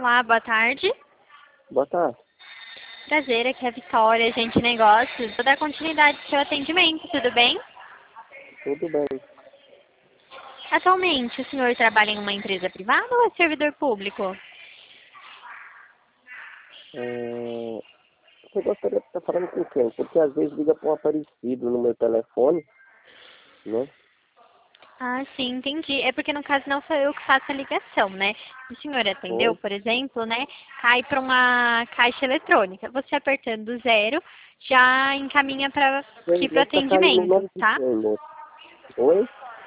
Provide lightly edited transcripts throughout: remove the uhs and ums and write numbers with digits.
Olá, boa tarde. Boa tarde. Prazer, aqui é a Vitória, Agente de Negócios. Vou dar continuidade ao seu atendimento, tudo bem? Tudo bem. Atualmente, o senhor trabalha em uma empresa privada ou é servidor público? Você gostaria de estar falando com quem? Porque às vezes liga para um aparecido no meu telefone, né? Ah, sim, entendi. É porque no caso não sou eu que faço a ligação, né? O senhor atendeu, Oi? por exemplo, né? Cai para uma caixa eletrônica. Você apertando 0 já encaminha para aqui para o Mas está caindo no atendimento, nome de tá? quem, moço? Oi?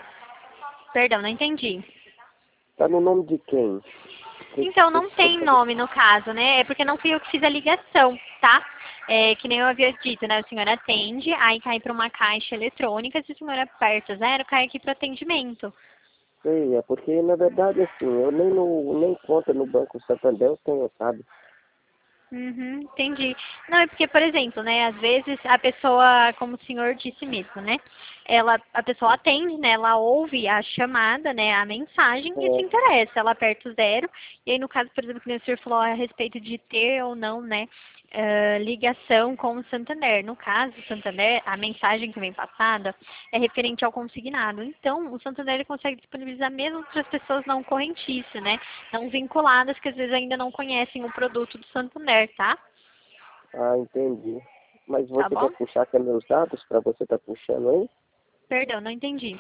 Perdão, não entendi. Está no nome de quem? Então, Que não tem sabe? nome no caso, né? É porque não fui eu que fiz a ligação, tá? É, que nem eu havia dito, né? O senhor atende, aí cai para uma caixa eletrônica, se o senhor aperta 0, cai aqui para o atendimento. Sei, é porque na verdade assim, eu nem conta no Banco Santander eu tenho, sabe? Uhum, entendi. Não, é porque, por exemplo, né, às vezes a pessoa, como o senhor disse mesmo, né, a pessoa atende, né, ela ouve a chamada, né, a mensagem e se É, interessa, ela aperta o 0, e aí no caso, por exemplo, que o senhor falou a respeito de ter ou não, né, ligação com o Santander. No caso, o Santander, a mensagem que vem passada é referente ao consignado. Então, o Santander ele consegue disponibilizar mesmo para as pessoas não correntistas, né, não vinculadas, que às vezes ainda não conhecem o produto do Santander, tá? entendi. Mas Tá você quer bom? puxar aqui meus dados para você estar puxando aí? Perdão, não entendi.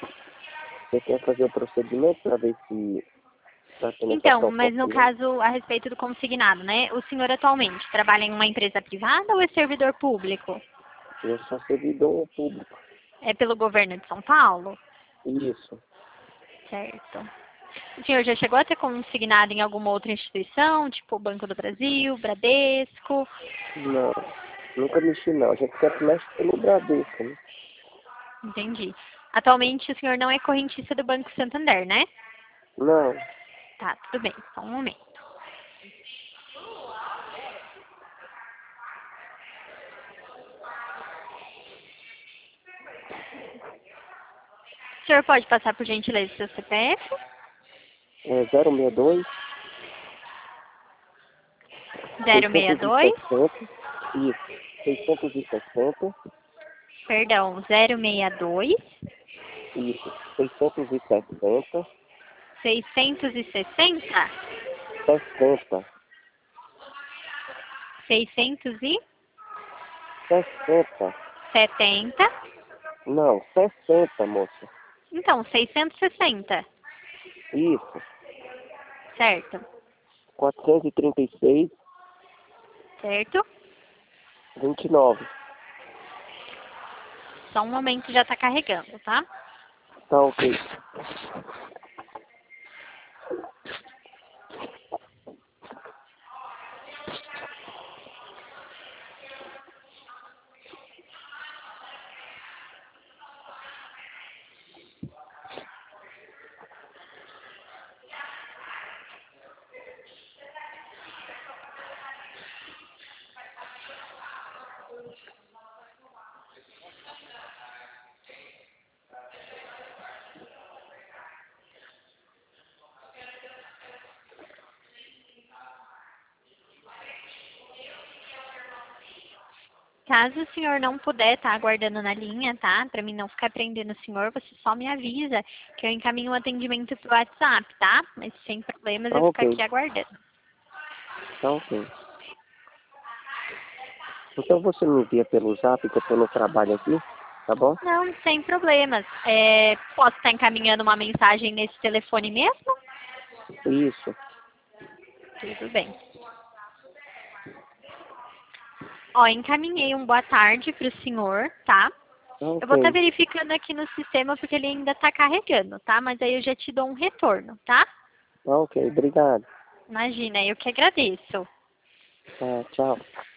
Você quer fazer o procedimento para ver se está tendo essa Então, mas no proporção? caso, a respeito do consignado, né? O senhor atualmente trabalha em uma empresa privada ou é servidor público? Eu sou servidor público. É pelo governo de São Paulo? Isso. Certo. O senhor já chegou a ter consignado em alguma outra instituição, tipo Banco do Brasil, Bradesco? Não, nunca mexi não. A gente sempre mexe pelo Bradesco, né? Entendi. Atualmente o senhor não é correntista do Banco Santander, né? Não, Tá, tudo bem. Só um momento. O senhor pode passar por gentileza o seu CPF? é 062 062, 660, isso, 660, perdão, 062, isso, 660, 660, 60, 60, 670, não, 60, moça, então, 660, isso, certo? 436, Certo? 29, Só um momento já está carregando, tá? tá ok. Caso o senhor não puder estar aguardando na linha, tá? Para mim não ficar prendendo o senhor, você só me avisa que eu encaminho o atendimento pro WhatsApp, tá? Mas sem problemas Tá eu ficar ok, aqui aguardando. tá ok. Então você me envia pelo zap que eu tô no trabalho aqui, tá bom? Não, sem problemas. Posso estar encaminhando uma mensagem nesse telefone mesmo? Isso, Tudo bem. Ó, encaminhei um boa tarde para o senhor, tá? tá Eu vou estar ok, verificando aqui no sistema porque ele ainda está carregando, tá? Mas aí eu já te dou um retorno, tá? tá ok, obrigado. Imagina, eu que agradeço. Tá, tchau.